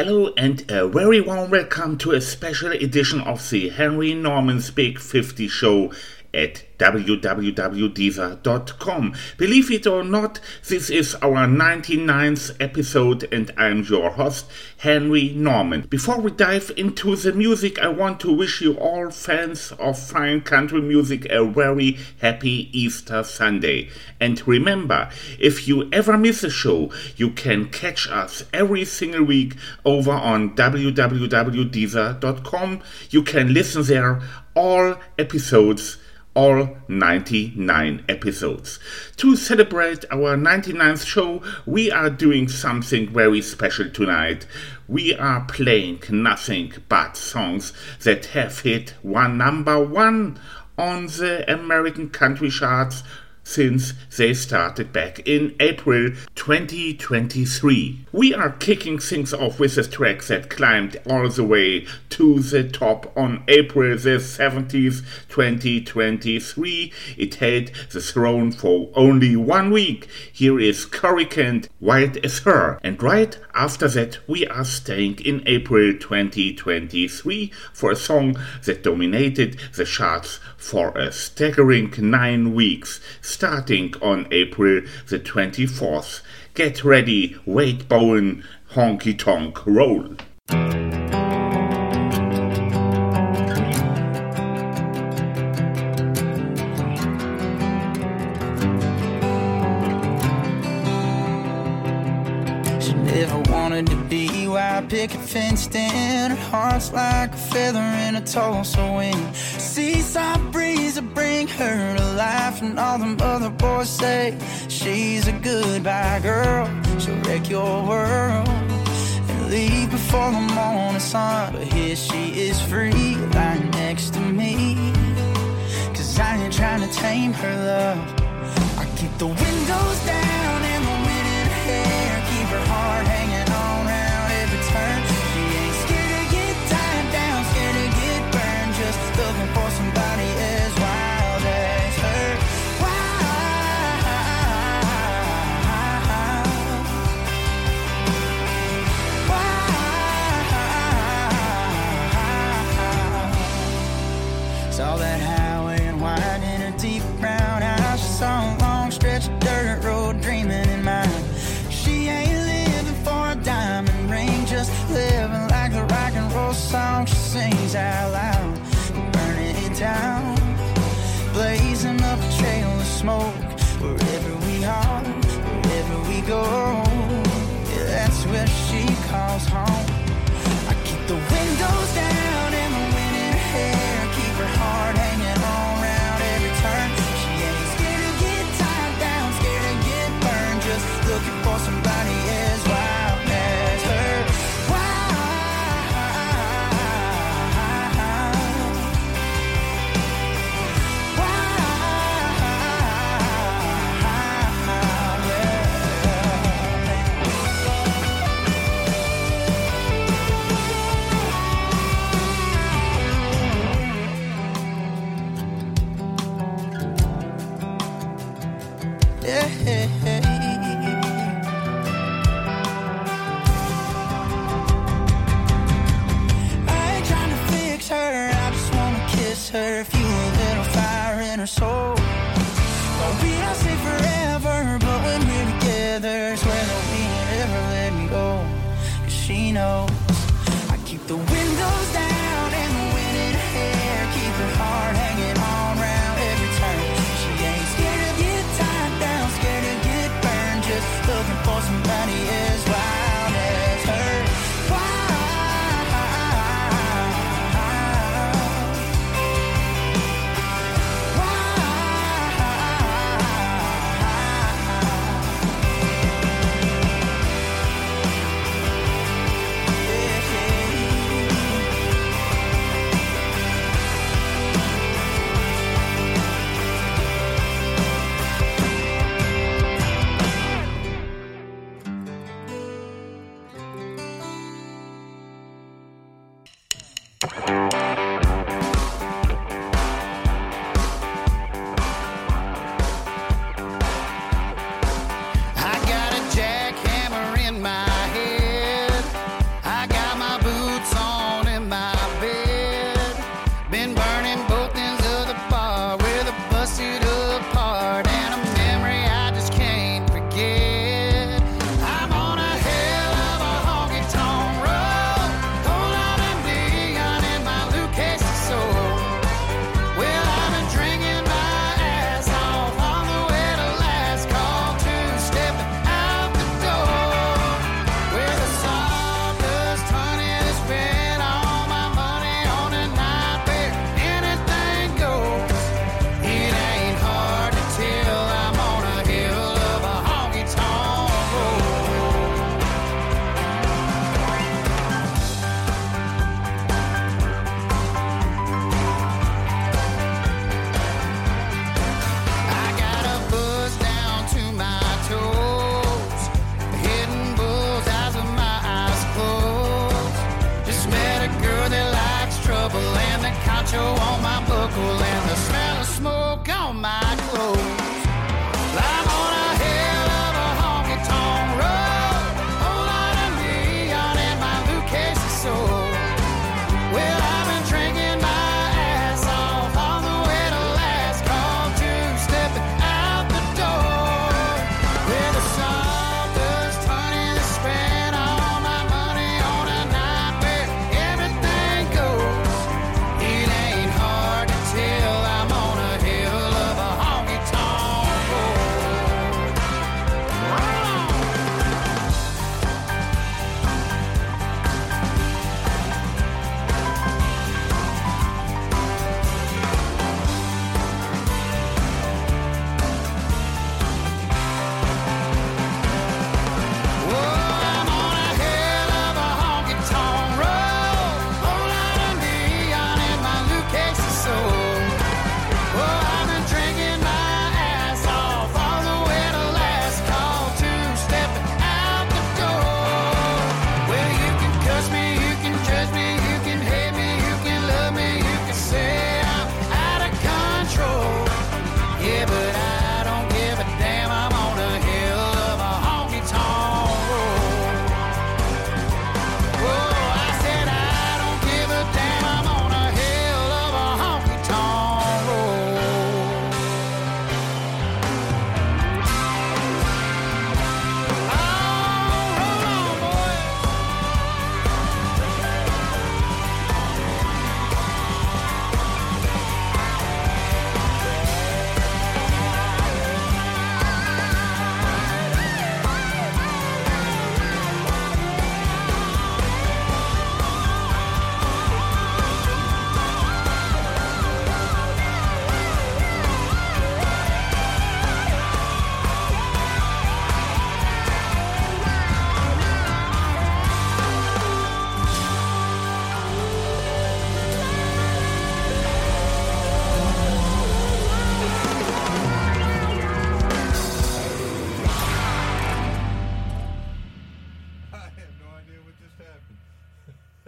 Hello and a very warm welcome to a special edition of the Henry Norman's Big 50 show at www.deezer.com. Believe it or not, this is our 99th episode and I'm your host, Henry Norman. Before we dive into the music, I want to wish you all fans of fine country music a very happy Easter Sunday. And remember, if you ever miss a show, you can catch us every single week over on www.deezer.com. You can listen there all episodes, all 99 episodes. To celebrate our 99th show, we are doing something very special tonight. We are playing nothing but songs that have hit number one on the American country charts since they started back in April 2023. We are kicking things off with a track that climbed all the way to the top on April the 17th, 2023. It held the throne for only 1 week. Here is Corrie Kent, Wild as Her. And right after that, we are staying in April 2023 for a song that dominated the charts for a staggering 9 weeks, starting on April the 24th. Get ready, Wade Bowen, Honky Tonk Roll. She never wanted to be wild picket fenced in. Her heart's like a feather in a Tulsa wind. Seesaw breeze will bring her to life, and all them other boys say she's a goodbye girl. She'll wreck your world and leave before the morning sun. But here she is free, lying next to me, 'cause I ain't trying to tame her love. I keep the windows down and the wind in her hair, keep her heart hanging on round every turn. She ain't scared to get tied down, scared to get burned, just looking for somebody as wild as her. Saw that highway and wide in her deep brown eyes. She saw a long stretch of dirt road dreaming in mind. She ain't living for a diamond ring, just living like the rock and roll song she sings out loud. Burning it down, blazing up a trail of smoke. Wherever we are, wherever we go, yeah, that's where she calls home. I keep the windows down and the wind in her hair, keep her heart hanging on round every turn. She ain't scared to get tied down, scared to get burned, just looking for somebody as wild as her. Her, fuel a little fire in her soul. Well, we don't say forever, but when we're together, swear that we ain't ever let me go. 'Cause she knows I keep the windows down and the wind in her hair, keep her heart hanging on round every turn. She ain't scared to get tied down, scared to get burned, just looking for somebody as wild as her. I got a jackhammer in my head. I got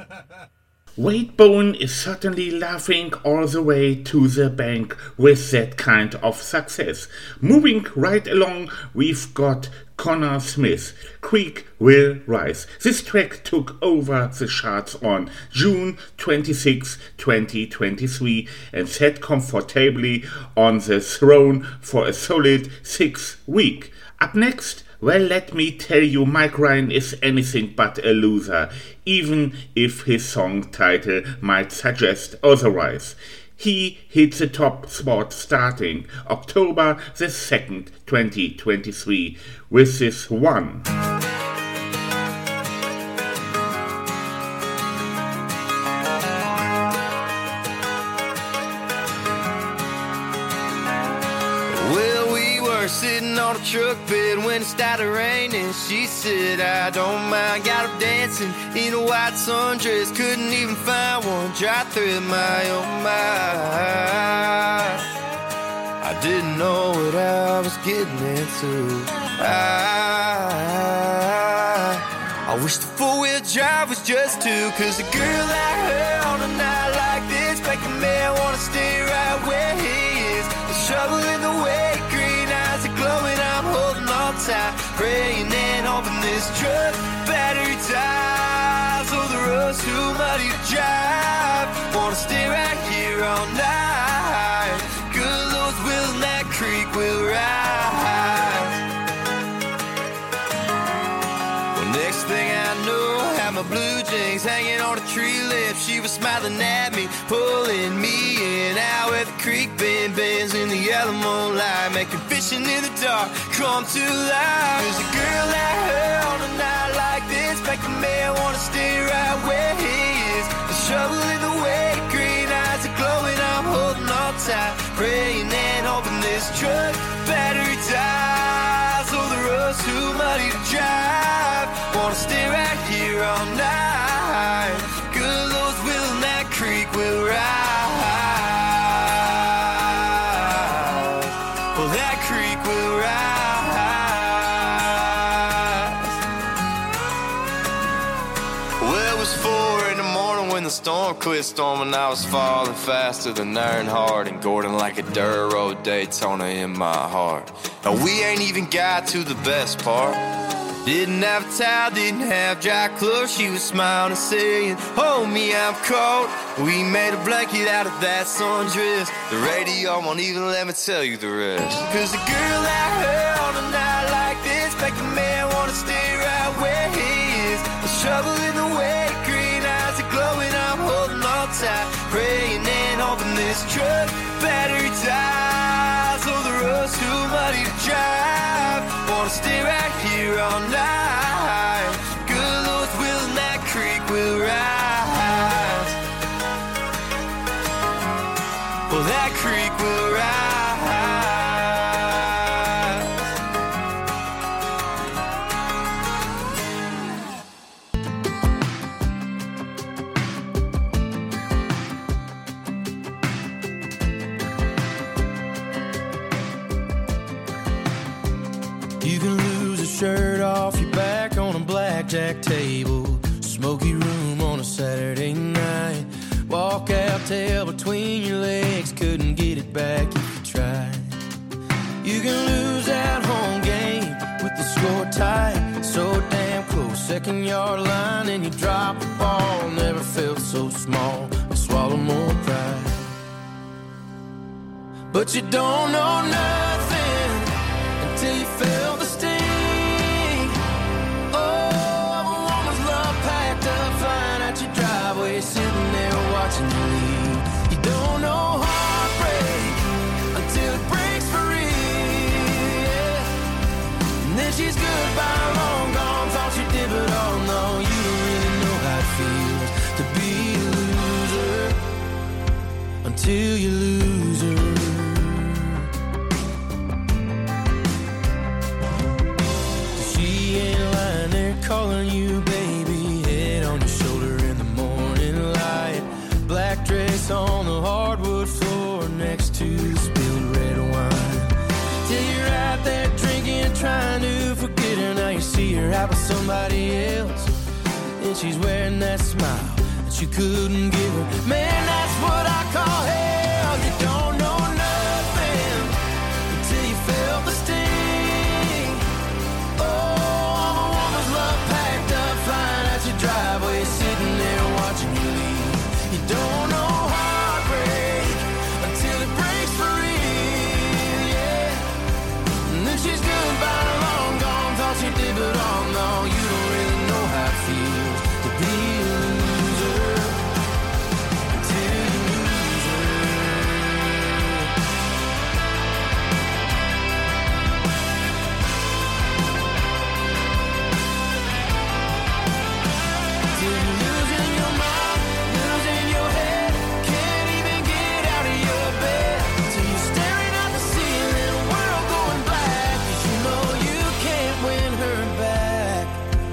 Wade Bowen is certainly laughing all the way to the bank with that kind of success. Moving right along, we've got Connor Smith, Creek Will Rise. This track took over the charts on June 26, 2023 and sat comfortably on the throne for a solid 6 weeks. Up next, well, let me tell you, Mike Ryan is anything but a loser, even if his song title might suggest otherwise. He hit the top spot starting October the 2nd, 2023 with this one. Sitting on a truck bed when it started raining. She said, I don't mind. Got her dancing in a white sundress. Couldn't even find one dry thread my own mind. I didn't know what I was getting into. I wish the four-wheel drive was just two. Cause a girl like her on a night like this make a man wanna stay right where he is. There's trouble in the way. Glowing, I'm holding on tight, praying and hoping this truck battery dies. Oh, the road's too muddy to drive. Wanna stay right here all night. Good Lord's will and that creek will rise. Well, next thing I know, I had my blue jeans hanging on a tree lip. She was smiling at me, pulling me in. Out where the creek bends in the yellow moonlight, making fishing in the dark come to life. There's a girl like her on a night like this make a man wanna stay right where he is. There's trouble in the way, green eyes are glowing, I'm holding on tight, praying and hoping this truck battery dies. Oh, the road's too muddy to drive. Wanna stay right here all night. Good Lord's will and that creek will rise. The storm quit storming, I was falling faster than Earnhardt and Gordon like a dirt road Daytona in my heart. Now we ain't even got to the best part. Didn't have a towel, didn't have dry clothes. She was smiling and saying, hold me, I'm cold. We made a blanket out of that sundress. The radio won't even let me tell you the rest. Cause a girl like her on a night like this make a man wanna stay right where he is. There's trouble in the way, green eyes are glowing, I'm holding on tight, praying and hoping this truck battery dies. Oh, the road's too muddy to drive. Wanna stay right here all night. Good Lord's will and that creek will rise. Well, that creek will rise. You can lose a shirt off your back on a blackjack table, smoky room on a Saturday night. Walk out, tail between your legs, couldn't get it back if you tried. You can lose that home game with the score tight, so damn close, second yard line, and you drop the ball. Never felt so small, I swallow more pride. But you don't know nothing until you feel the sting. Oh, of a woman's love packed up, flying out your driveway, sitting there watching you leave. You don't know heartbreak until it breaks for real, yeah. And then she's goodbye, long gone, thought you did, but oh no, you don't really know how it feels to be a loser until you lose her. Calling you baby, head on your shoulder in the morning light. Black dress on the hardwood floor next to the spilled red wine. Till you're out there drinking, trying to forget her. Now you see her out with somebody else, and she's wearing that smile you couldn't give her. Man, that's what I call hell. You don't know nothing until you felt the sting. Oh, I'm a woman's love packed up, flying at your driveway, sitting there watching you leave. You don't know heartbreak until it breaks for real, yeah. And then she's goodbye, long gone, thought she did, but oh no, you don't really know how it feels to be a loser until you lose her. Till you're losing your mind, losing your head, can't even get out of your bed. Till you're staring at the ceiling, world going black, 'cause you know you can't win her back.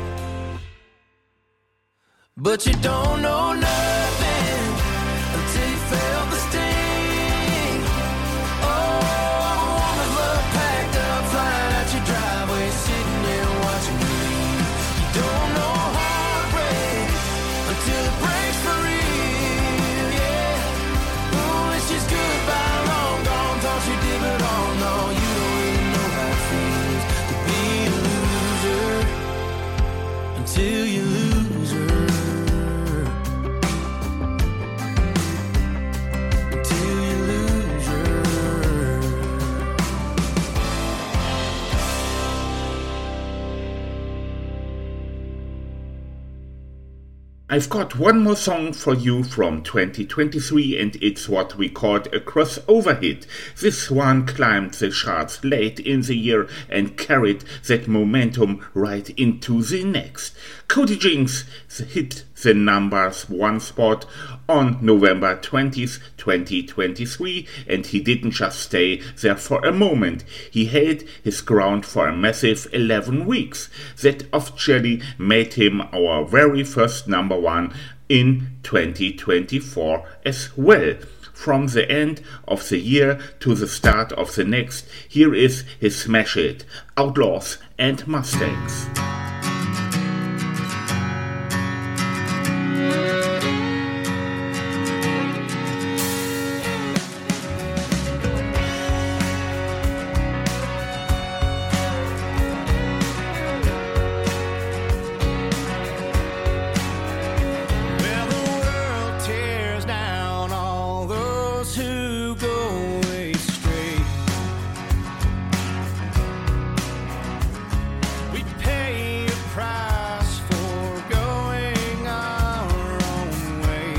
But you don't know nothing until you felt the sting. Oh, I'm a woman's love packed up, flying at your driveway, sitting there watching you leave. You don't know heartbreak until it breaks for real, yeah. Oh, it's just goodbye, long gone, thought you did, but oh no, you don't really know how it feels to be a loser until you lose her. Until you lose her. I've got one more song for you from 2023, and it's what we called a crossover hit. This one climbed the charts late in the year and carried that momentum right into the next. Cody Jinks hit the #1 spot on November 20th, 2023, and he didn't just stay there for a moment. He held his ground for a massive 11 weeks. That officially made him our very first #1 in 2024 as well. From the end of the year to the start of the next, here is his smash hit, Outlaws and Mustangs. Well, the world tears down all those who go astray. We pay a price for going our own way.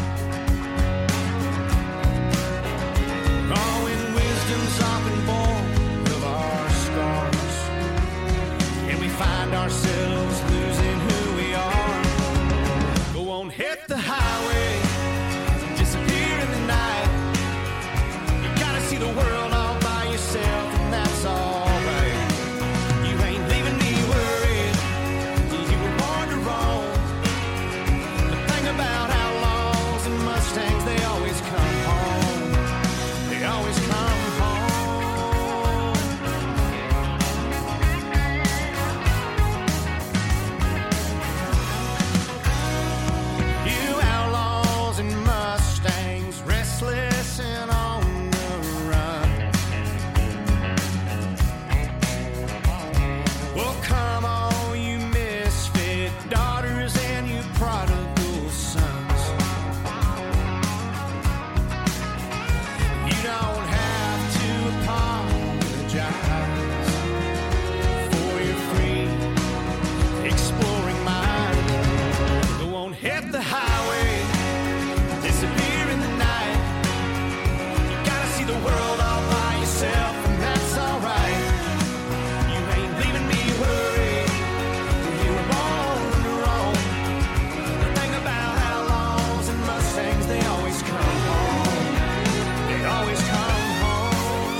Oh, when wisdom's often born of our scars, and we find ourselves losing who we are. Go on, hit the highway, disappear in the night. You gotta see the world all by yourself, and that's alright. You ain't leaving me worried, you were born to roam. The thing about outlaws and Mustangs, they always come home. They always come home. You outlaws and Mustangs, restless and on the run. Well, come on, you misfit daughters and you prodigal sons. You don't have to apologize for your free exploring mind. Go on, hit the highway, disappear in the night. You gotta see the world all by yourself, and that's alright. You ain't leaving me worried, you were born to roam. The thing about outlaws and Mustangs, they always come home. They always come home.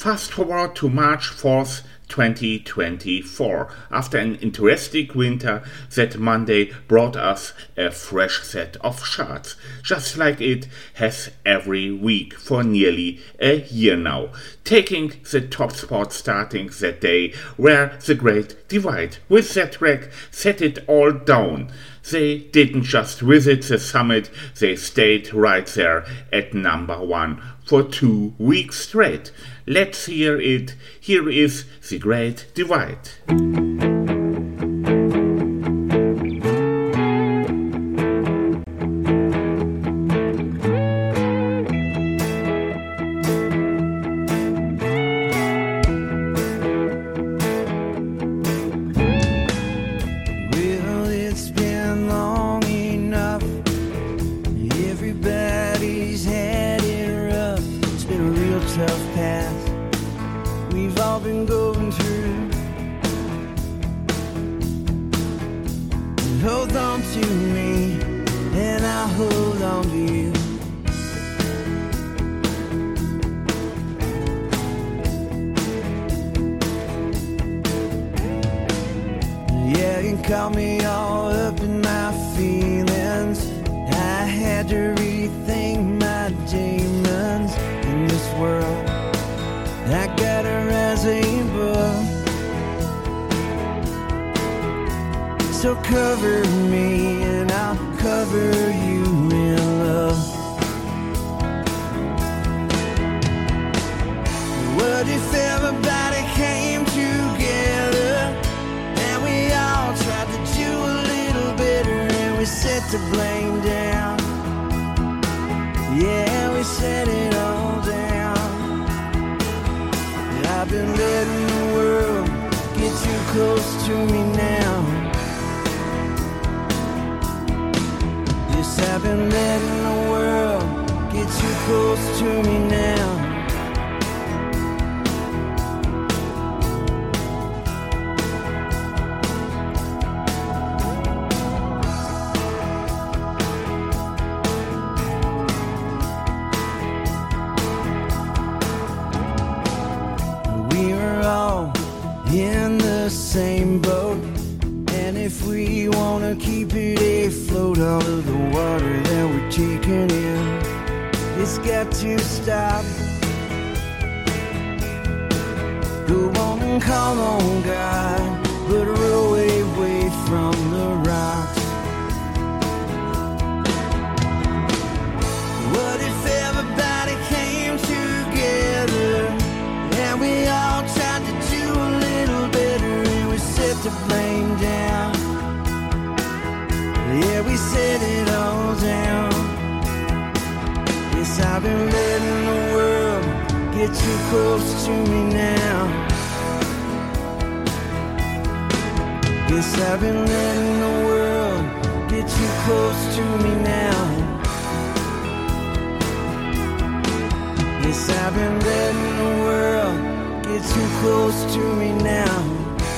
Fast forward to March 4th, 2024. After an interesting winter, that Monday brought us a fresh set of charts, just like it has every week for nearly a year now. Taking the top spot starting that day were The Great Divide. With that track, Set It All Down. They didn't just visit the summit, they stayed right there at number 1 for 2 weeks straight. Let's hear it. Here is The Great Divide. Caught me all up in my feelings. I had to rethink my demons in this world. I got her as a book. So cover me and I'll cover you in love. What if everybody came together and we all tried to do a little better and we set the blame down? Yeah, we set it all down. I've been letting the world get too close to me now. Yes, I've been letting the world get too close to me now. In the same boat, and if we wanna keep it afloat, all of the water that we're taking in, it's got to stop. Go on and call on God, but row away from the rocks. What if everybody came together and we all tried to do a little better and we set the blame down? Yeah, we set it all down. Yes, I've been letting the world get too close to me now. Yes, I've been letting the world get too close to me now. Yes, I've been letting the world get too close to me now.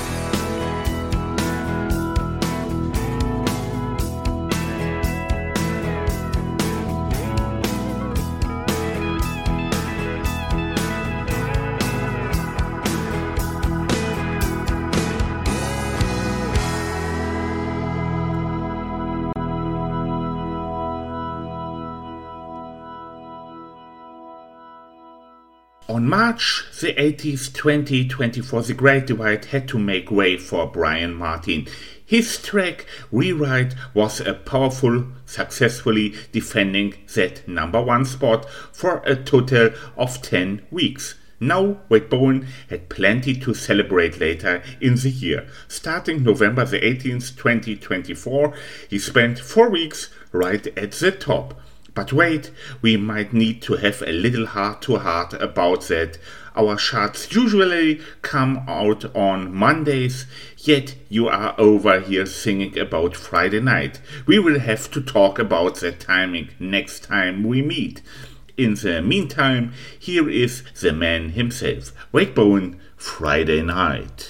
On March the 18th, 2024, The Great Divide had to make way for Brian Martin. His track Rewrite was a powerful, successfully defending that number one spot for a total of 10 weeks. Now, Wade Bowen had plenty to celebrate later in the year. Starting November the 18th, 2024, he spent 4 weeks right at the top. But wait, we might need to have a little heart-to-heart about that. Our charts usually come out on Mondays, yet you are over here singing about Friday night. We will have to talk about that timing next time we meet. In the meantime, here is the man himself, Wade Bowen, Friday Night.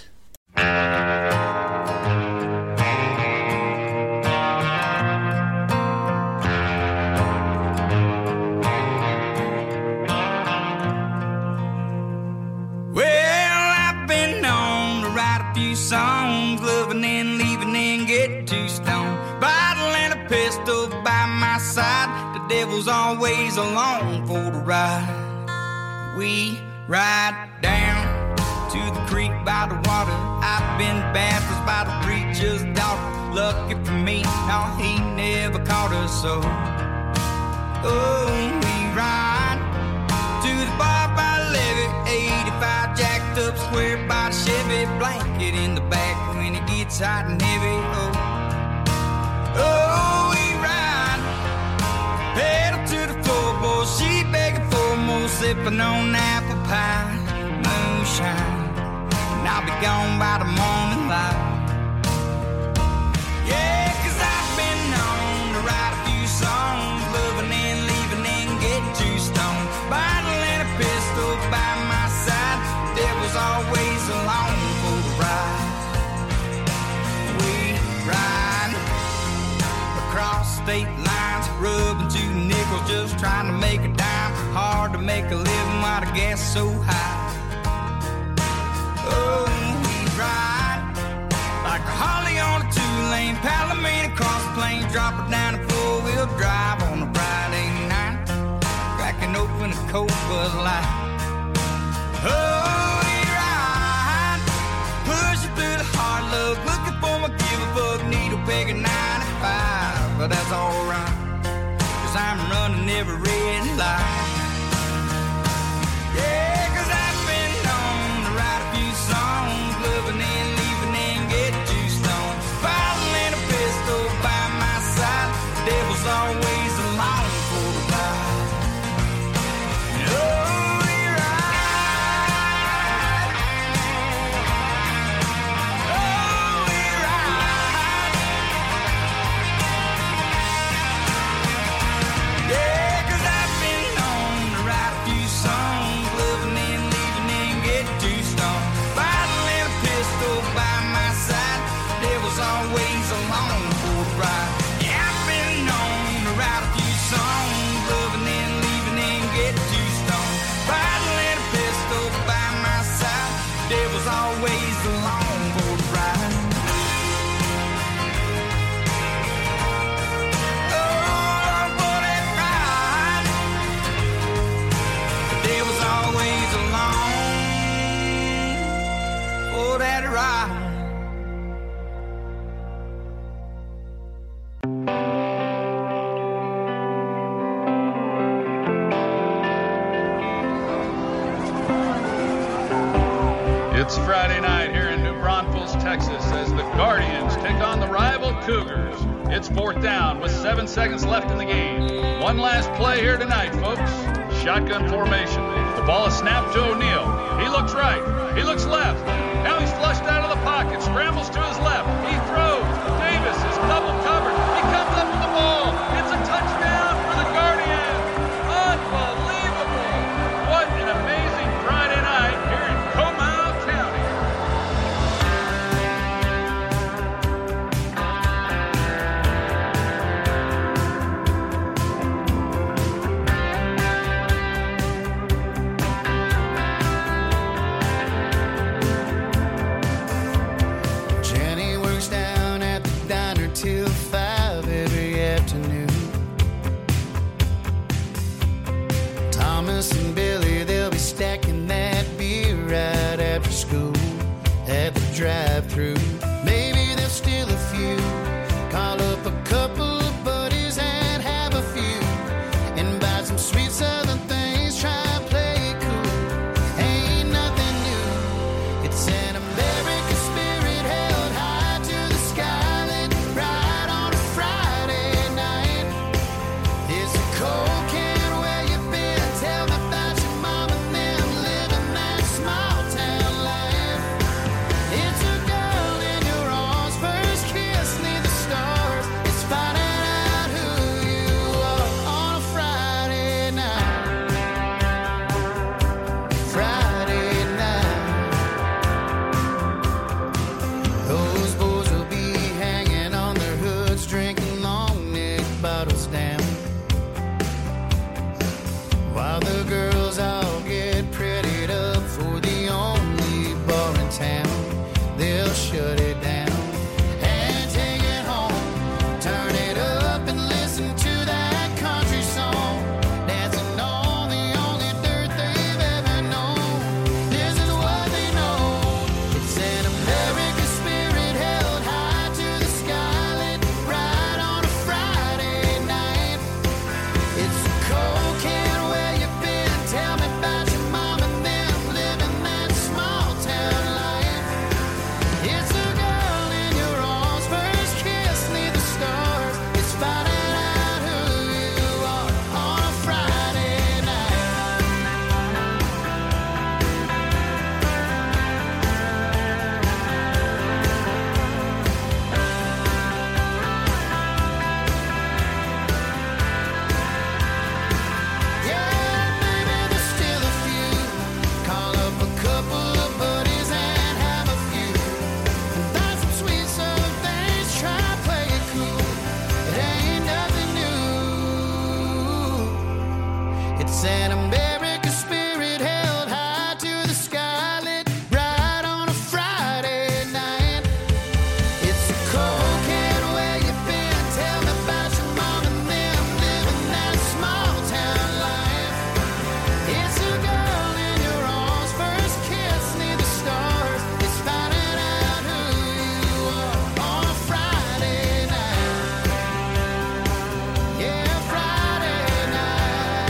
by my side. The devil's always along for the ride. We ride down to the creek by the water. I've been baptized by the preacher's daughter. Lucky for me, no, he never caught us so. Oh, we ride to the bar by the levee, 85 jacked up square by the Chevy, blanket in the back when it gets hot and heavy. Oh, we ride, pedal to the floorboard, she begging for more, sipping on apple pie, moonshine, and I'll be gone by the morning light. Yeah, 'cause I've been known to write a few songs, loving and leaving and getting too stoned. Bottle and a pistol by my side, the devil's always along for the ride. We ride across state lines, rubbing 2 nickels, just trying to make a dime. Hard to make a living while the gas is so high. Oh, we ride like a Harley on a 2-lane, Palomino across the plains, drop it down a 4-wheel drive on a Friday night, cracking open a cold Bud Light. Oh, we ride, pushing through the hard luck, looking for my give-a-fuck needle pegging 95, but that's alright, 'cause I'm running every red light. Yeah, 'cause I've been known to write a few songs, loving and leaving and getting too stoned. Bottle and a pistol by my side, the devil's always along for the ride. Oh, we ride. Oh, we ride. Yeah, 'cause I've been known to write a few songs, loving and leaving and getting too stoned. Bottle and a pistol by my side, devil's always along for the ride. Yeah, I've been known to write a few songs, loving and leaving and getting too stoned. Bottle and a pistol by my side, devil's always along for the ride. Oh, for that ride, the devil's always along for that ride. It's Friday night here in New Braunfels, Texas, as the Guardians take on the rival Cougars. It's 4th down with 7 seconds left in the game. One last play here tonight, folks. Shotgun formation. The ball is snapped to O'Neal. He looks right. He looks left. Now he's flushed out of the pocket. Scrambles to his left. He throws. Davis is double covered. He comes up with the ball. It's a touchdown for the Guardians. Unbelievable. What an amazing Friday night here in Comal County. Jenny works down at the diner till 5 every afternoon. Thomas and Billy, they'll be stacking that beer right after school at the drive-thru. Maybe they'll steal a few, call up a couple of buddies and have a few, and buy some sweet southern things, try and play it cool. Ain't nothing new, it's an American spirit held high to the sky, lit bright on a Friday night. It's a cold can where you been, tell me about your mom and them living that small town life. It's a girl in your arms, first kiss neath the stars. It's finding out who you are on a Friday night. Friday night. Those boys will be hanging on their hoods, drinking long neck bottles down, while the girls all get prettied up for the only bar in town. They'll shut it down and take it home, turn it up and listen Santa America spirit held high to the sky, lit bright on a Friday night. It's a cold can where you been. Tell me about your mom and them living that small town life. It's a girl in your arms, first kiss near the stars. It's finding out who you are on a Friday night. Yeah, Friday night.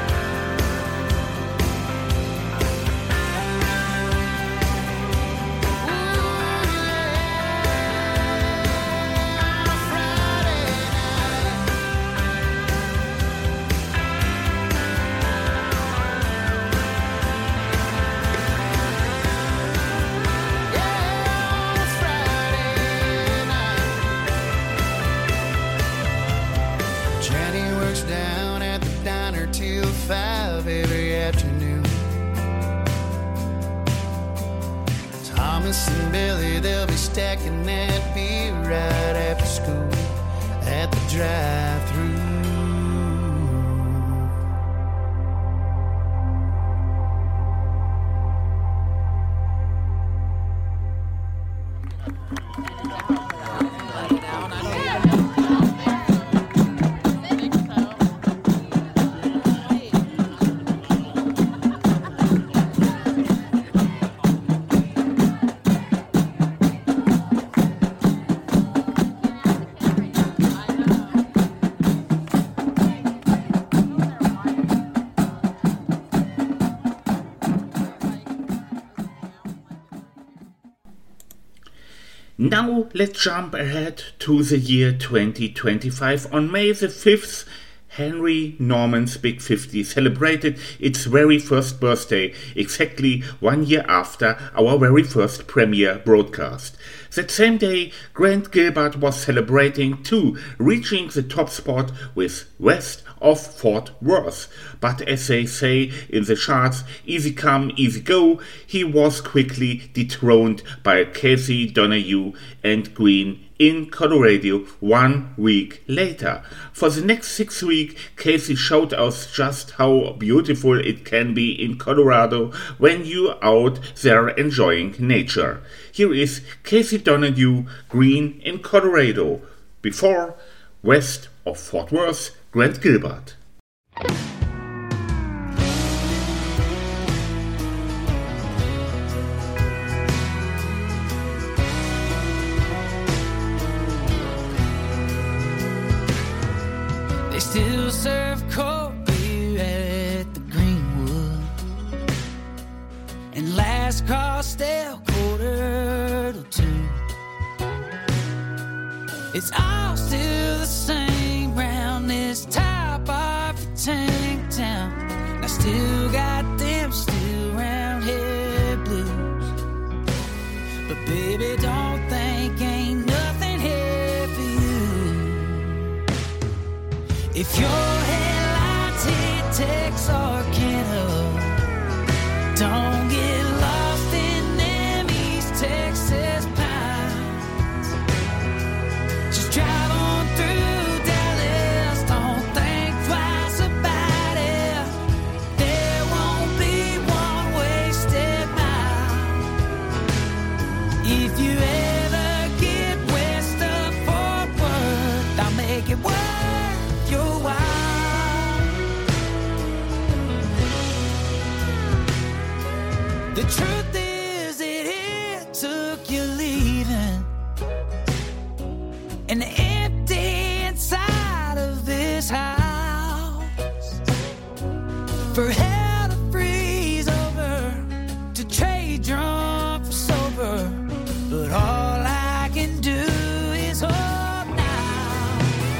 Ooh, yeah, on a Friday night. Yeah, on a Friday night. Jenny works down at the diner till 5 every afternoon. Thomas and Billy, they'll be stacking that beer right after school at the drive-thru. Now let's jump ahead to the year 2025. On May the 5th, Henry Norman's Big 50 celebrated its very first birthday, exactly 1 year after our very first premiere broadcast. That same day, Grant Gilbert was celebrating too, reaching the top spot with West of Fort Worth. But as they say in the charts, easy come, easy go, he was quickly dethroned by Casey Donahue and Green in Colorado 1 week later. For the next 6 weeks, Casey showed us just how beautiful it can be in Colorado when you're out there enjoying nature. Here is Casey Donahue, Green in Colorado, before West of Fort Worth, Grant Gilbert. They still serve cold beer at the Greenwood, and last call still 1:45. It's all still the same round this top of the tank town. I still got them still round head blues, but baby, don't think ain't nothing here for you. If your headlights hit Texarkana, don't get lost in them East Texas pines. Just drive on through Dallas, don't think twice about it. There won't be one wasted mile. If you ever get west of Fort Worth, I'll make it worth your while. The truth is it took you leaving, and the empty inside of this house, for hell to freeze over, to trade drunk for sober. But all I can do is hope now.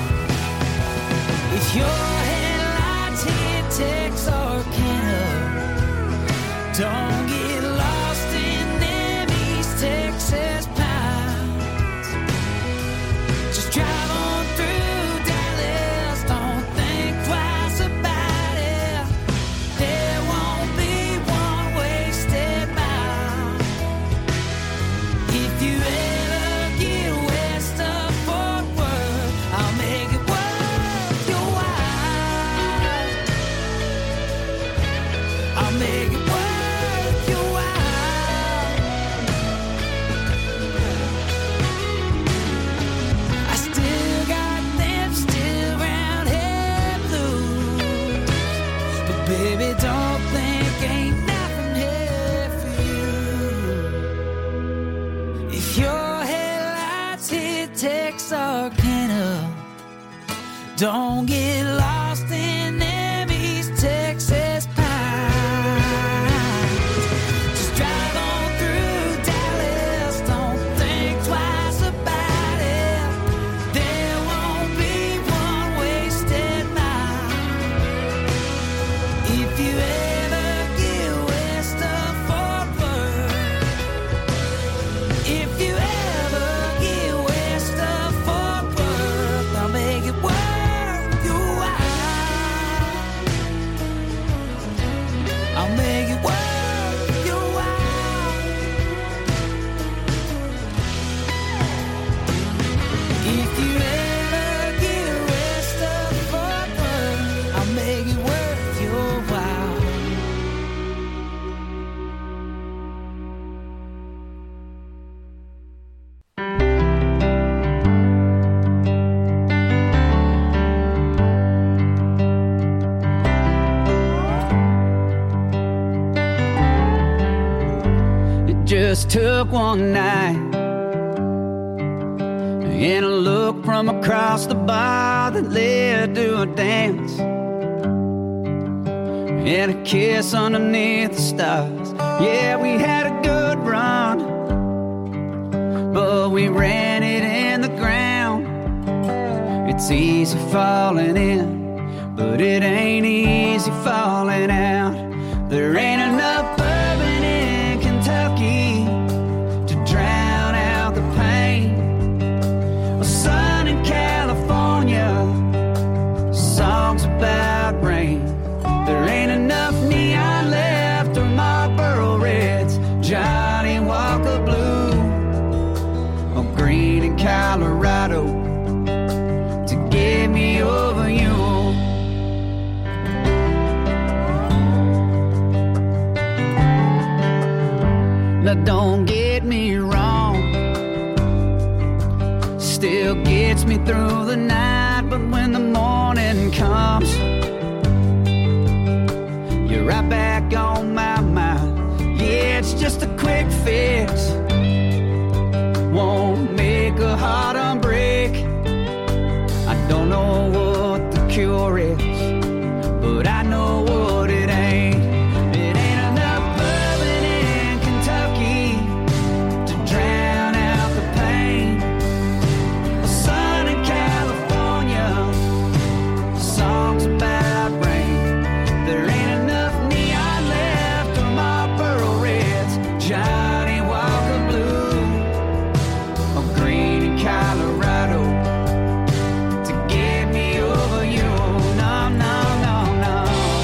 If your headlights hit Texarkana, don't get lost in them East Texas pines. Just drive on through Dallas, don't think twice about it. There won't be one wasted mile. If you ever get west of Fort Worth, I'll make it worth your while. Don't get lost in them East Texas pines. Just drive on through Dallas, don't think twice about it. There won't be one wasted mile. If you ever get west of Fort Worth, if you ever get west of Fort Worth, I'll make it worth your while. I'll make it worth your while. If you ever get west of Fort Worth, I'll make it worth your while. It just took one night and a look from across the bar that led to a dance, and a kiss underneath the stars. Yeah, we had a good run, but we ran it in the ground. It's easy falling in, but it ain't easy falling out. There ain't enough bourbon in Kentucky to drown out the pain. A sun in California, songs about rain. There ain't enough neon left or Marlboro Reds, Johnny Walker Blue, or green in Colorado to get me over you. Now don't get me wrong, still gets me through the night, but when the morning comes, you're right back on my mind. Yeah, it's just a quick fix, won't make a heart unbreak. I don't know what the cure is, but I know what it ain't. It ain't enough bourbon in Kentucky to drown out the pain. A sun in California, songs about rain. There ain't enough neon left or Marlboro Reds, Johnny Walker Blue, or green in Colorado to get me over you. No, no, no, no.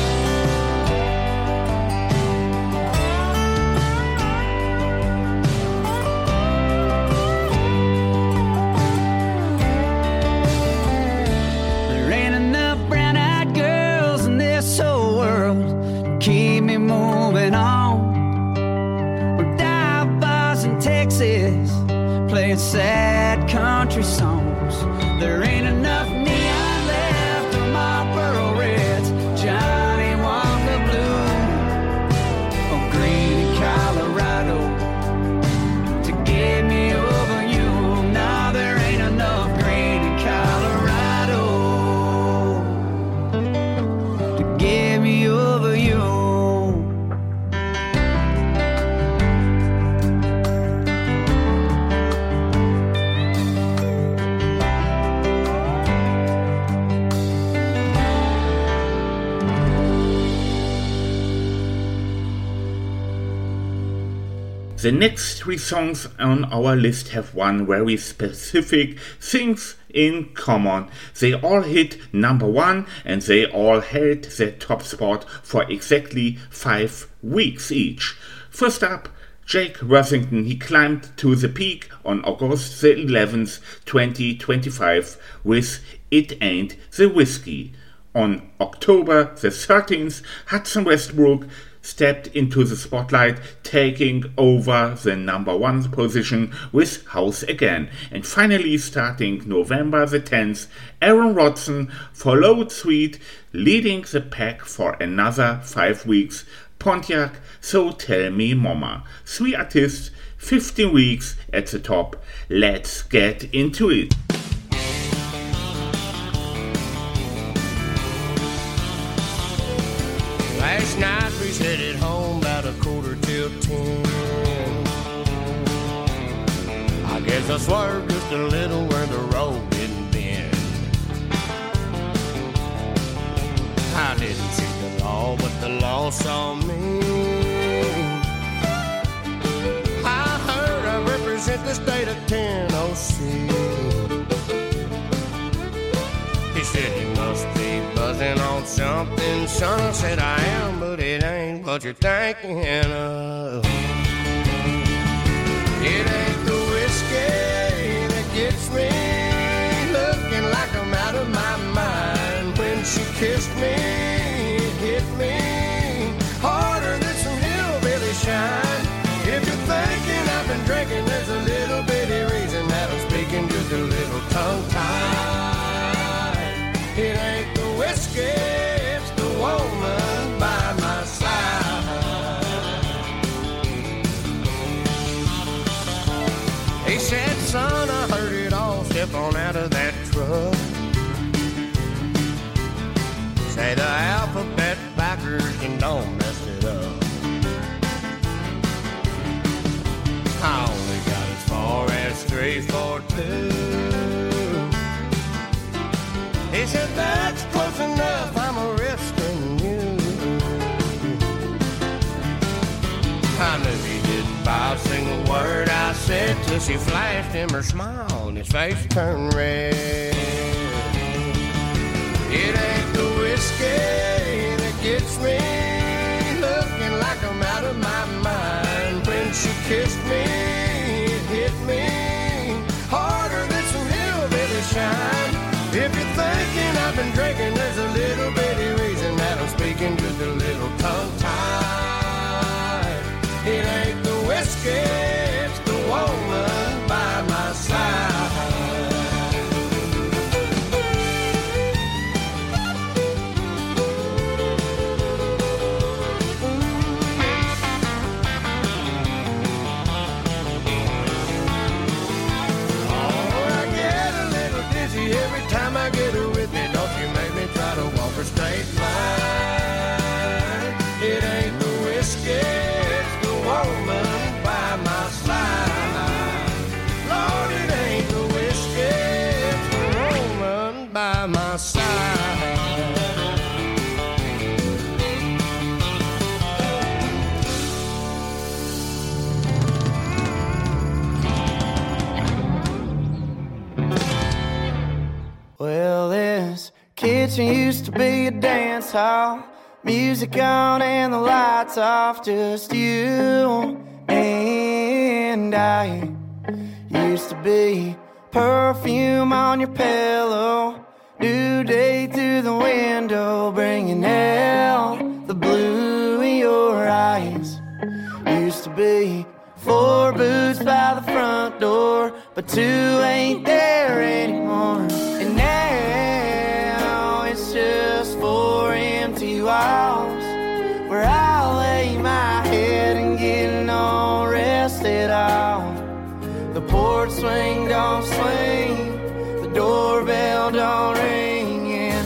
There ain't enough brown-eyed girls in this whole world to keep me moving on. Or dive bars in Texas playing sad country songs. There ain't enough neon left or Marlboro Reds, Johnny Walker Blue, or green in Colorado to get me over you. No, there ain't enough green in Colorado to get me over you. The next three songs on our list have one very specific things in common. They all hit number one and they all held their top spot for exactly 5 weeks each. First up, Jake Worthington. He climbed to the peak on August the 11th, 2025 with It Ain't the Whiskey. On October the 13th, Hudson Westbrook stepped into the spotlight, taking over the number one position with House Again. And finally, starting November the 10th, Aaron Rodson followed suit, leading the pack for another 5 weeks. Pontiac, So Tell Me Mama. 3 artists, 15 weeks at the top. Let's get into it. Last night we headed home about 9:45. I guess I swerved just a little where the road didn't bend. I didn't see the law, but the law saw me. I heard I represent the state of Tennessee. He said you must be buzzing on something, son. I said I am, but it ain't what you're thinking of. It ain't the whiskey that gets me looking like I'm out of my mind. When she kissed me, it hit me harder than some hillbilly shine. If you're thinking I've been drinking, there's a little bitty reason that I'm speaking just a little tongue-tied. It ain't the whiskey, it's the woman by my side. He said, son, I heard it all, step on out of that truck. Say the alphabet backwards and don't mess it up. I only got as far as 3, 4, 2. He said, that's close enough, I'm arresting you. I knew he didn't buy a single word I said till she flashed him her smile and his face turned red. It ain't the whiskey that gets me looking like I'm out of my mind. When she kissed me, it hit me harder than some hillbilly shine. If you're thinking I've been drinking, there's a little bitty reason that I'm speaking just a little tongue-tied. It ain't the whiskey, it's the woman by my side. Every time I get her with me, don't you make me try to walk a straight line. It ain't the whiskey, it's the woman by my side. Lord, it ain't the whiskey, it's the woman by my side. Well, this kitchen used to be a dance hall. Music on and the lights off. Just you and I. Used to be perfume on your pillow. New day through the window, bringing out the blue in your eyes. Used to be 4 boots by the front door, but 2 ain't there anymore. And now it's just 4 empty walls, where I lay my head and get no rest at all. The porch swing don't swing, the doorbell don't ring, and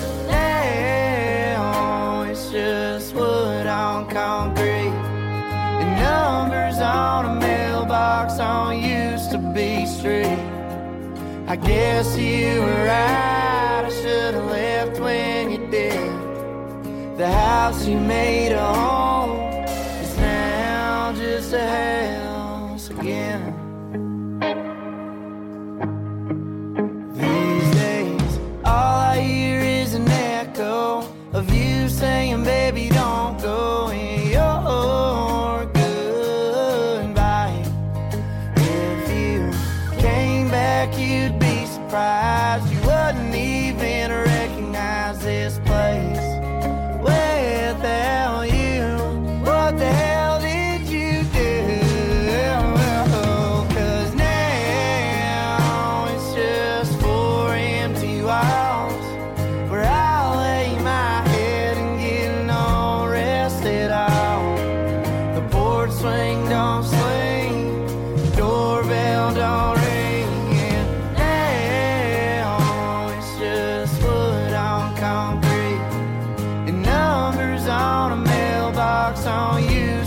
now it's just wood on concrete and numbers on a mailbox on used to be street. I guess you were right, I should've left when you did. The house you made a home is now just a house again. These days, all I hear is an echo of you saying, baby, don't go in your goodbye. If you came back, you'd be surprised. You wouldn't even recognize this place without you. What the hell did you do?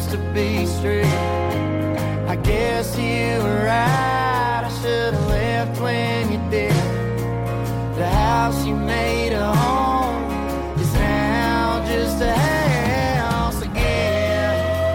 used to be strict. I guess you were right, I should have left when you did. The house you made a home is now just a house again.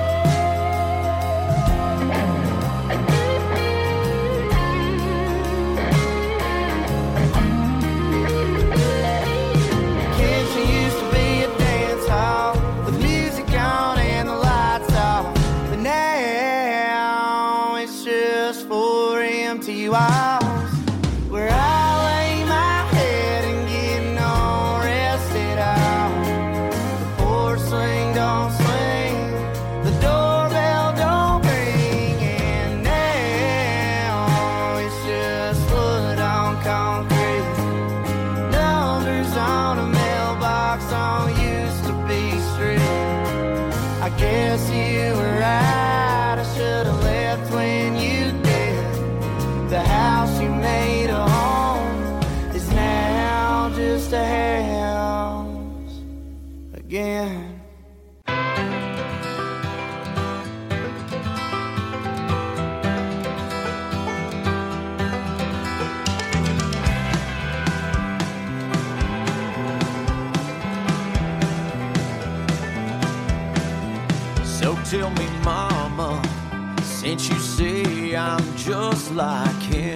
Kitchen used to be a dance hall with music on and the lights off, but now it's just 4 empty walls where I lay my head and get no rest at all. The porch swing don't swing, the doorbell don't ring, and now it's just wood on concrete. Numbers on a mailbox don't used to be strict. I guess you were right, I should have left when you did. The house you made a home is now just a house again. So tell me, mama, since you say I'm just like him,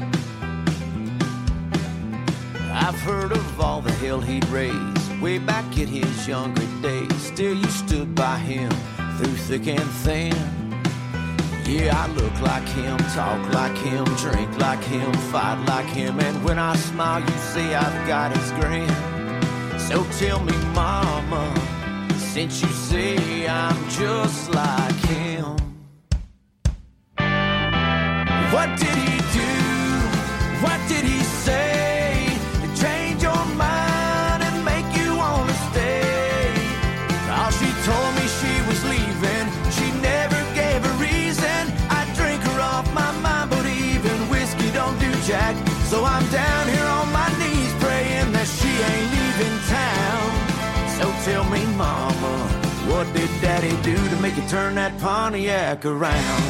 I've heard of all the hell he'd raised way back in his younger days. Still, you stood by him through thick and thin. Yeah, I look like him, talk like him, drink like him, fight like him, and when I smile, you say I've got his grin. So tell me, mama, since you say I'm just like him, what did he do? What did he say to change your mind and make you want to stay? Oh, she told me she was leaving. She never gave a reason. I drink her off my mind, but even whiskey don't do jack. So I'm down here on my knees praying that she ain't leaving town. So tell me, mama, what did daddy do to make you turn that Pontiac around?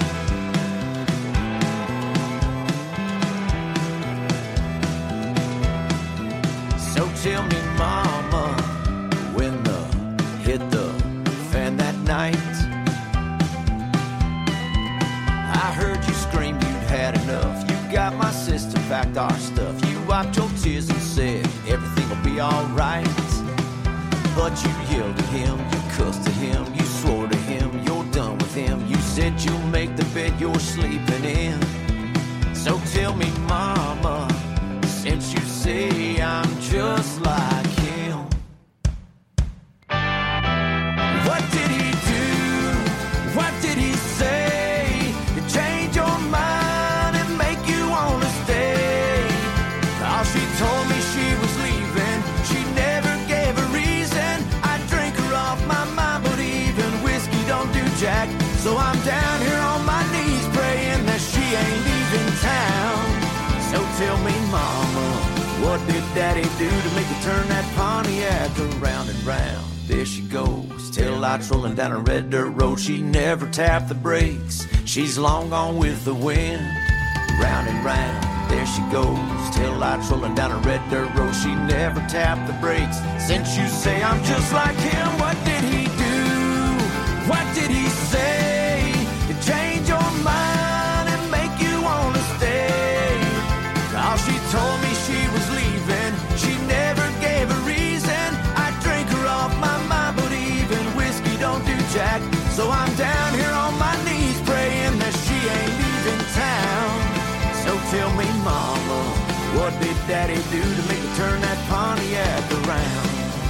So tell me, mama, when the hit the fan that night, I heard you scream you'd had enough. You got my sister packed our stuff. You wiped your tears and said everything will be alright. But you yelled at him, you cussed at him, you swore to him, you're done with him. You said you'll make the bed you're sleeping in. So tell me, mama, since you say I'm just like him, what did he do? What did he say to change your mind and make you want to stay? Oh, she told me she was leaving. She never gave a reason. I drink her off my mind, but even whiskey don't do jack. So I'm down here on my knees praying that she ain't leaving town. So tell me, mama, what did daddy do to make you turn that Pontiac around and round? There she goes, taillights rolling down a red dirt road. She never tapped the brakes. She's long gone with the wind. Round and round, there she goes, taillights rolling down a red dirt road. She never tapped the brakes. Since you say I'm just like him, what did he do? What did he say to change your mind and make you want to stay? Oh, she told me she was leaving. She never gave a reason. I drink her off my mind, but even whiskey don't do jack. So I'm down here on my knees praying that she ain't leaving town. So tell me, mama, what did daddy do to make you turn that Pontiac around?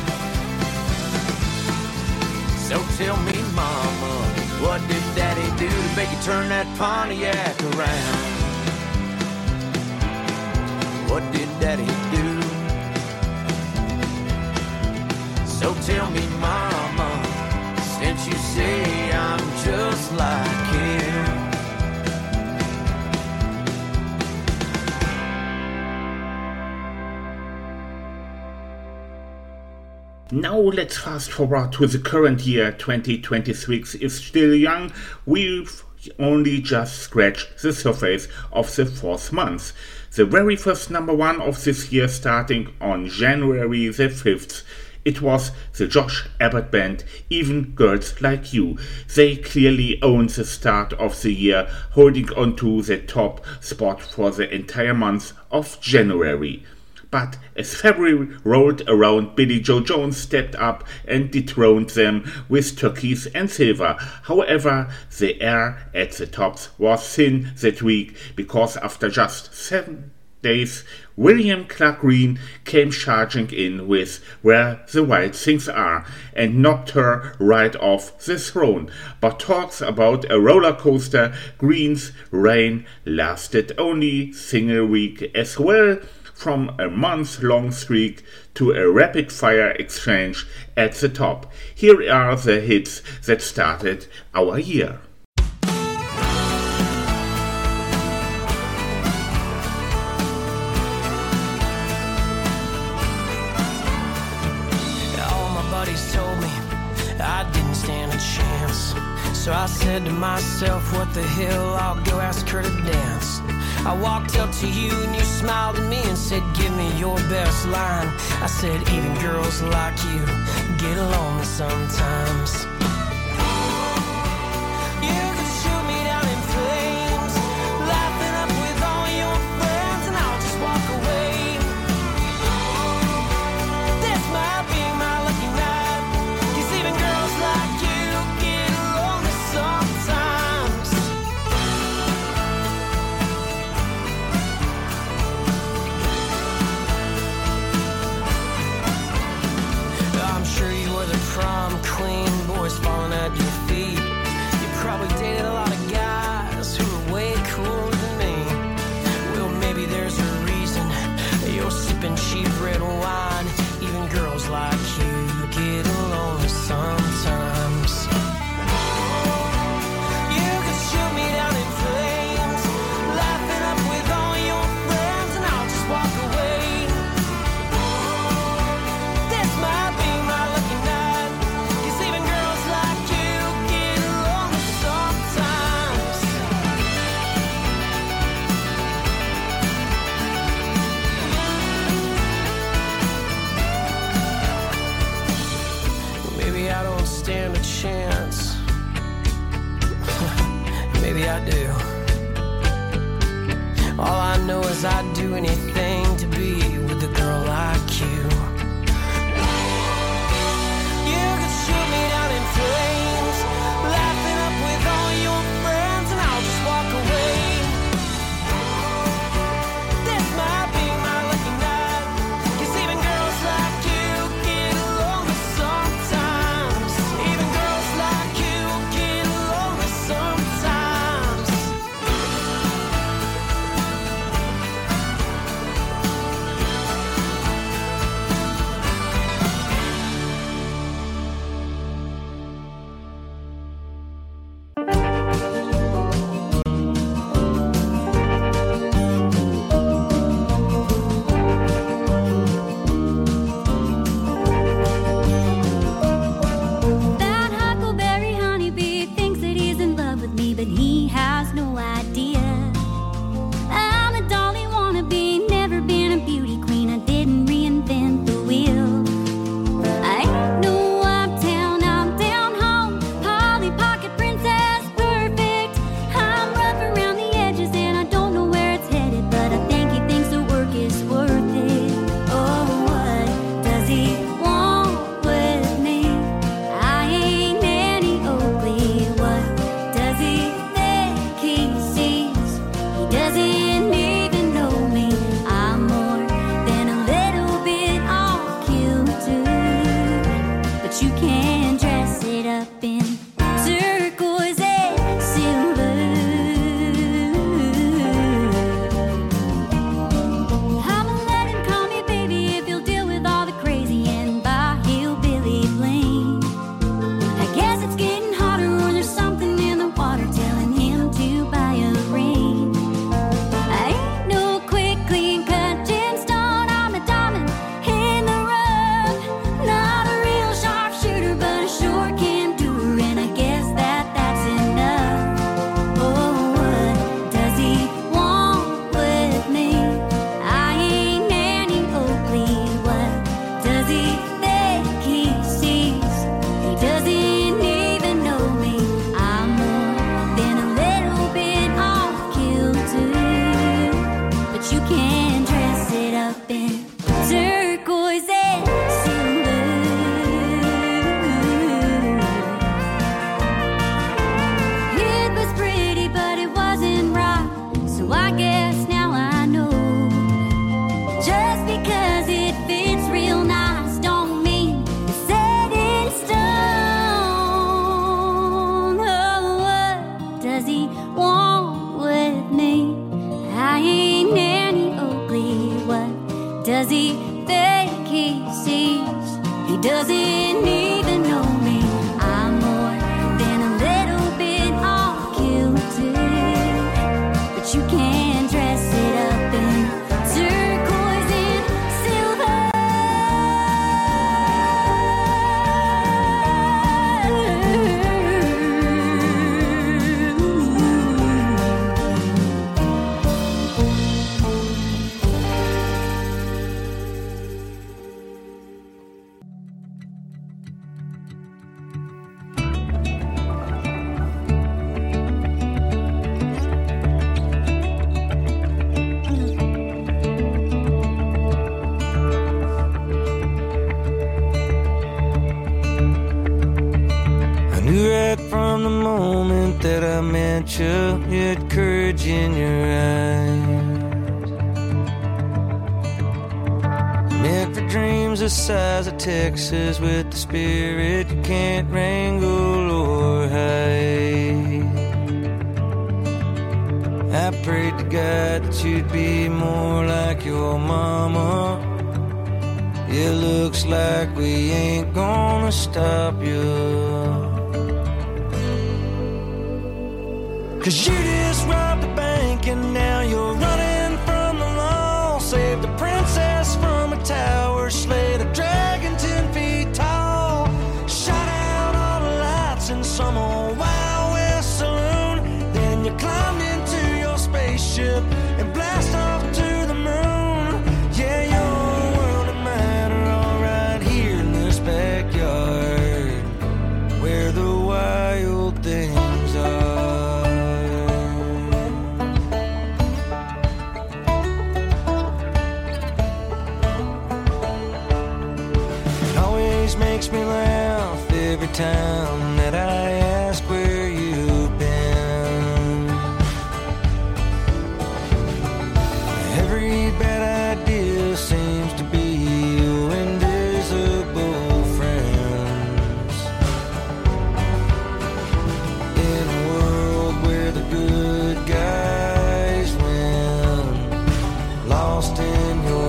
So tell me, mama, what did daddy do to make you turn that Pontiac around? What did daddy do? So tell me, mama, since you say I'm just like him. Now let's fast forward to the current year. 2026 is still young. We've only just scratched the surface of the 4th month. The very first number 1 of this year starting on January the 5th. It was the Josh Abbott Band, Even Girls Like You. They clearly owned the start of the year, holding on to the top spot for the entire month of January. But as February rolled around, Billy Joe Jones stepped up and dethroned them with Turquoise and Silver. However, the air at the tops was thin that week because after just 7 days, William Clark Green came charging in with Where the Wild Things Are and knocked her right off the throne. But talks about a roller coaster, Green's reign lasted only single week as well, from a month-long streak to a rapid-fire exchange at the top. Here are the hits that started our year. All my buddies told me I didn't stand a chance. So I said to myself, what the hell, I'll go ask her to dance. I walked up to you and you smiled at me and said, give me your best line. I said, even girls like you get lonely sometimes. You could shoot me down in flames, laughing up with all your friends, and I'll just walk away. This might be my lucky night, 'cause even girls like you get lonely sometimes. I'm sure you were the prom queen, boys falling at your feet. You probably dated a lot of guys who were way cooler than me. Well, maybe there's a reason you're sipping cheap red wine. Even girls like you get lonely sometimes. You could shoot me down in flames, laughing up with all your friends, and I'll just walk away. This might be my lucky night, 'cause even girls like you get lonely sometimes. Maybe I don't stand a chance. Maybe I do. All I know is I'd do anything to be with a girl like you. You could shoot me down in flames, laughing up with all your friends, and I'll just walk away. This might be my lucky night, 'cause even girls like you get lonely sometimes. Even girls like you get lonely sometimes. That huckleberry honeybee thinks that he's in love with me, but he has no idea. I'm a dolly wannabe, never been a beauty queen. I didn't reinvent the wheel. I ain't no uptown, I'm down home. Polly Pocket princess, perfect. I'm rough around the edges and I don't know where it's headed, but I think he thinks the work is worth it. Oh, what does he want with me? I ain't Nanny Oakley. What does he think he sees? He doesn't even know me. I'm more than a little bit off kilter, but you can dress it up in turquoise and silver. I'ma let him call me baby if he'll deal with all the crazy and by hillbilly bling. I guess it's getting hotter or there's something in the water telling him to buy a ring. I ain't no quick, clean cut gemstone. I'm a diamond in the rough, not a didn't even know me. I'm more than a little bit off kilter, but you can dress it up in turquoise and silver. I knew right from the moment that I met you, you had courage in your eyes. Meant for dreams the size of Texas, with the spirit you can't wrangle or hide. I prayed to God that you'd be more like your mama. It looks like we ain't gonna stop you. 'Cause you just robbed the bank and now you're running from the law. Saved the princess from a tower, slayed a dragon 10 feet tall. Shot out all the lights in some old Wild West saloon. Then you climbed into your spaceship and blast off to the moon. Yeah, your world and mine are all right here in this backyard, where the wild things are. Makes me laugh every time that I ask where you've been. Every bad idea seems to be your invisible friends. In a world where the good guys win, lost in your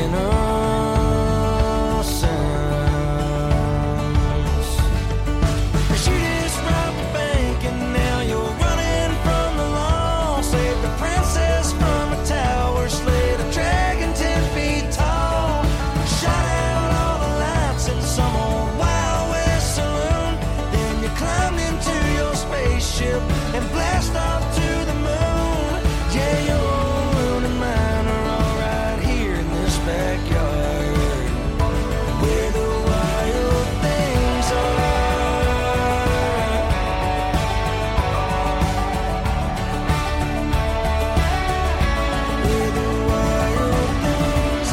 and blast off to the moon. Yeah, your world and mine are all right here in this backyard, where the wild things are. Where the wild things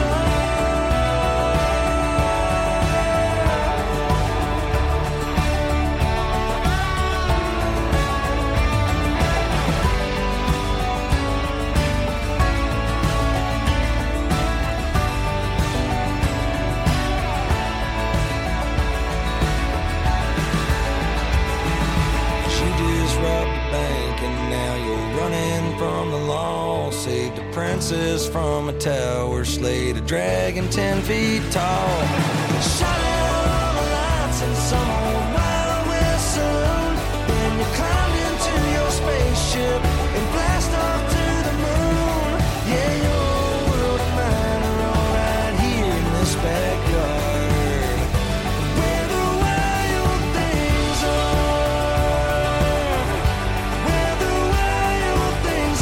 from the law. Saved a princess from a tower, slayed a dragon 10 feet tall. Shot out all the lights in some old Wild West saloon. Then you climbed into your spaceship and blast off to the moon. Yeah, your world and mine are all right here in this backyard, where the wild things are. Where the wild things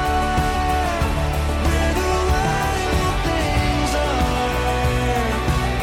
are. Where the wild things are.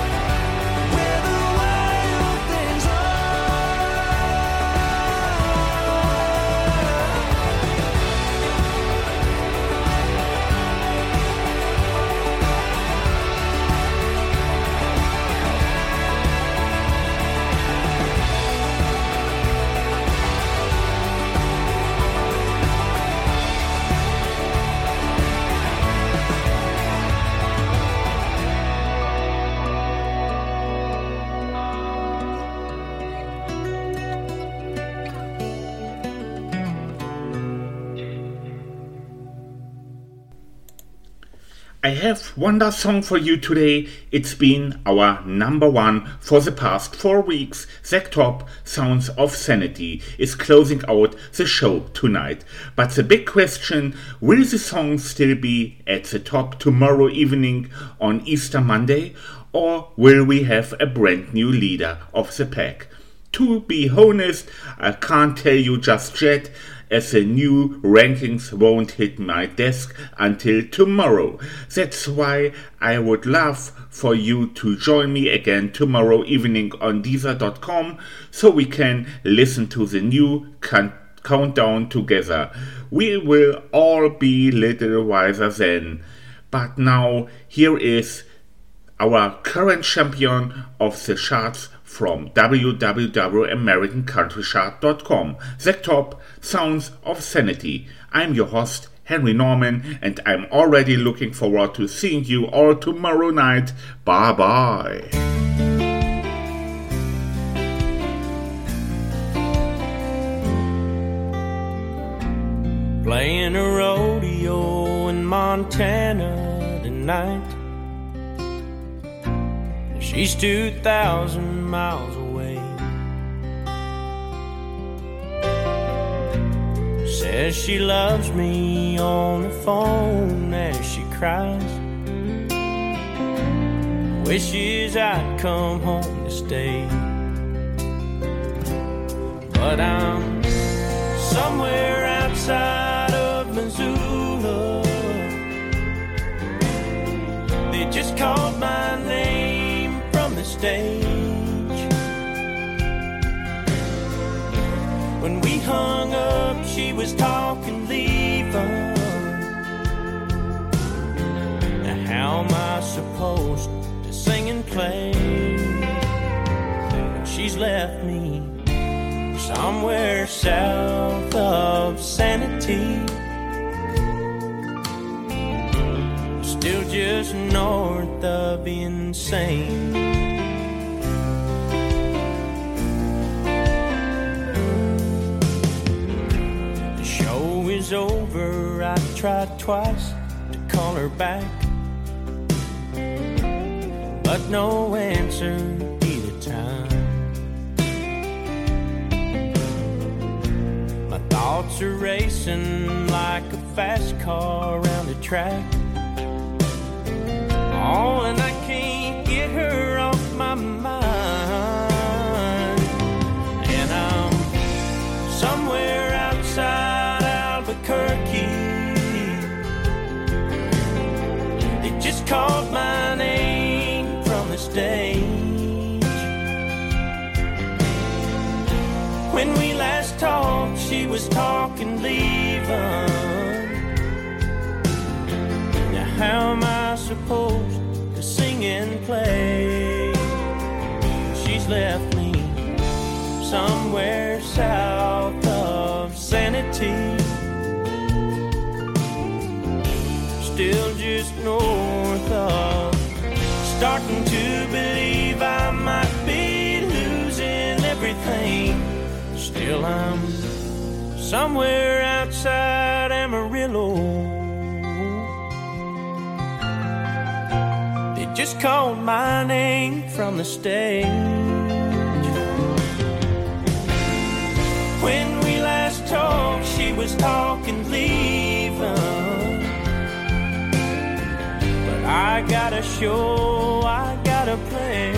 I have one last song for you today. It's been our number one for the past 4 weeks. Zach Top, Sounds of Sanity, is closing out the show tonight. But the big question, will the song still be at the top tomorrow evening on Easter Monday? Or will we have a brand new leader of the pack? To be honest, I can't tell you just yet, as the new rankings won't hit my desk until tomorrow. That's why I would love for you to join me again tomorrow evening on Deezer.com so we can listen to the new countdown together. We will all be little wiser then. But now here is our current champion of the charts from www.americancountrychart.com. Zach Top, Sounds of Sanity. I'm your host, Henry Norman, and I'm already looking forward to seeing you all tomorrow night. Bye bye. Playing a rodeo in Montana tonight. She's 2,000 miles away. Says she loves me on the phone as she cries. Wishes I'd come home to stay. But I'm somewhere outside of Missoula. They just called my name from the stage. When we hung up, she was talking leaving. Now how am I supposed to sing and play when she's left me somewhere south of sanity? Still just north of insane. The show is over, I tried twice to call her back, but no answer either time. My thoughts are racing like a fast car around the track. Oh, and I can't get her off my mind. And I'm somewhere outside Albuquerque. They just called my name from the stage. When we last talked, she was talking leaving. Now how am I supposed to sing and play? She's left me somewhere south of sanity. Still just north of. Starting to believe I might be losing everything. Still I'm somewhere outside Amarillo. Just called my name from the stage. When we last talked, she was talking leaving. But I got a show, I got a play.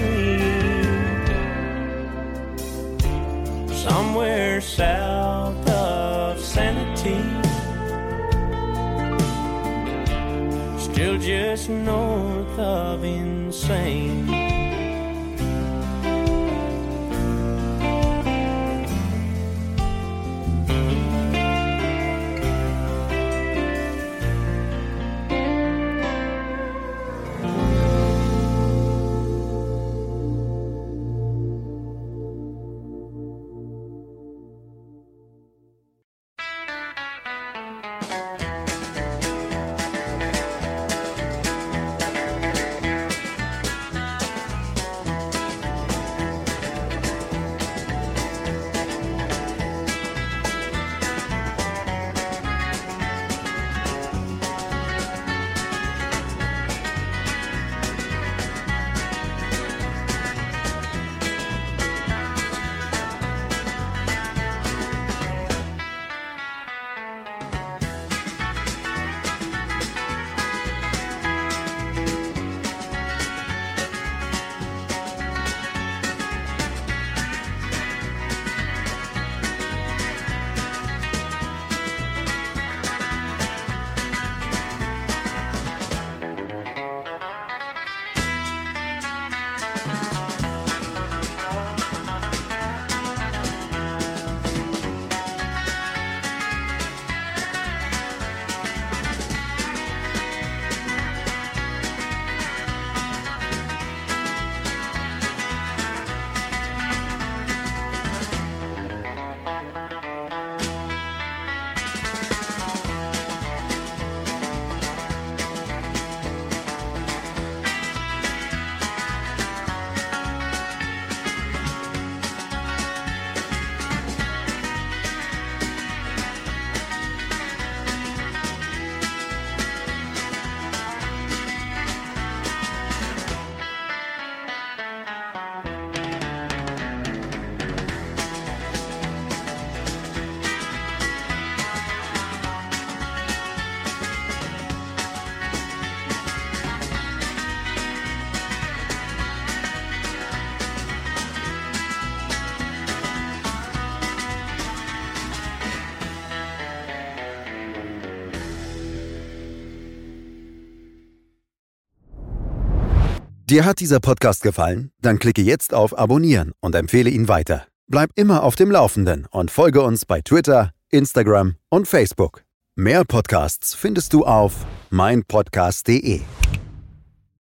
Somewhere south of sanity. Still just north of insane. Dir hat dieser Podcast gefallen? Dann klicke jetzt auf Abonnieren und empfehle ihn weiter. Bleib immer auf dem Laufenden und folge uns bei Twitter, Instagram und Facebook. Mehr Podcasts findest du auf meinpodcast.de.